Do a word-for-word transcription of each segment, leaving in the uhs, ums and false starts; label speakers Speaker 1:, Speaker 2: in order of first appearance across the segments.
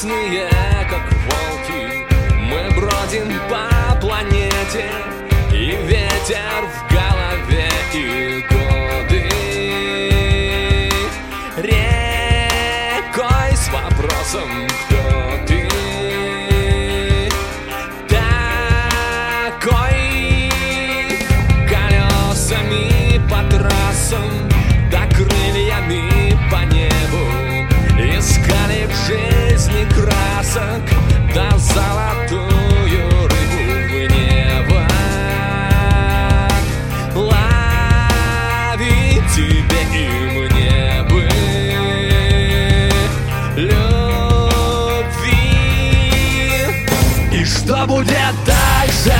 Speaker 1: Грустные, как волки, мы бродим по планете, и ветер в голове, и годы рекой с вопросом, кто ты такой, колесами по трассам, да крыльями по небу. Искали в жизни красок, да золотую рыбу в небо. Лови тебе и мне бы любви. И что будет дальше,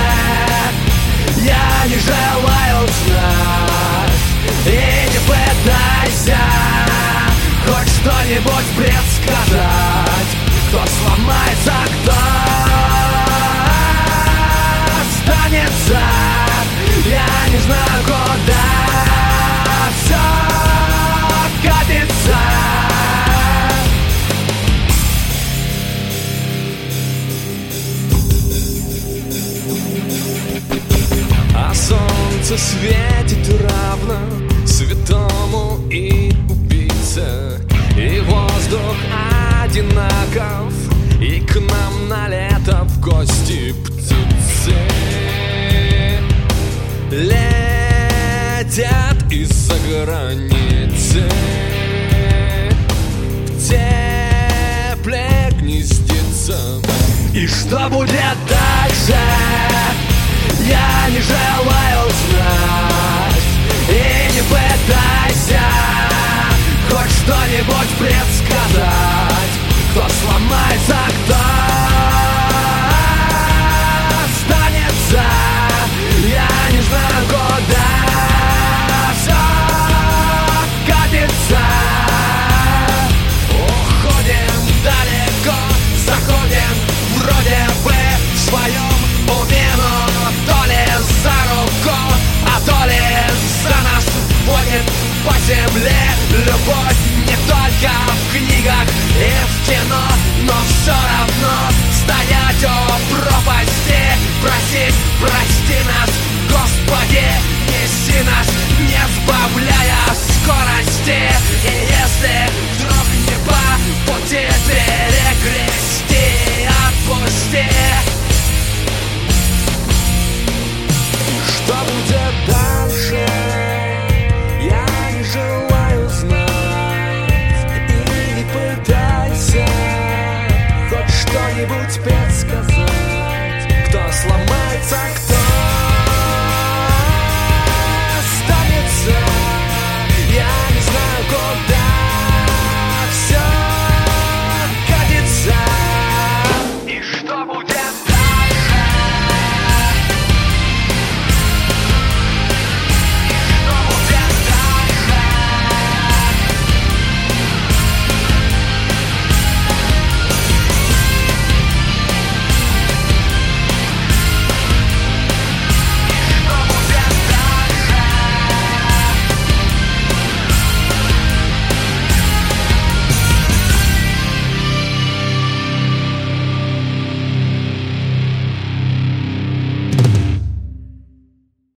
Speaker 1: я не желаю знать. И не пытайся хоть что-нибудь предсказать. Кто сломается, кто останется, я не знаю, куда все катится. А солнце светит равно святому и убийце, и воздух одинаков, и к нам на лето в гости птицы летят из-за границы, в тепле гнездится. И что будет дальше, я не желаю знать. И не пытайся хоть что-нибудь предсказать. Кто сломается, кто останется, я не знаю, куда все катится. Уходим далеко, заходим вроде бы в своем уме, но то ли за руку, а то ли за нас водит по земле любовь. Не только в книгах и в кино, но все равно стоять у пропасти, просить, прости нас, Господи, неси нас, не сбавляя скорости. И если вдруг не по пути, перекрести, отпусти. И что будет дальше, я не желаю знать. И не пытайся хоть что-нибудь предсказать. Кто сломается, кто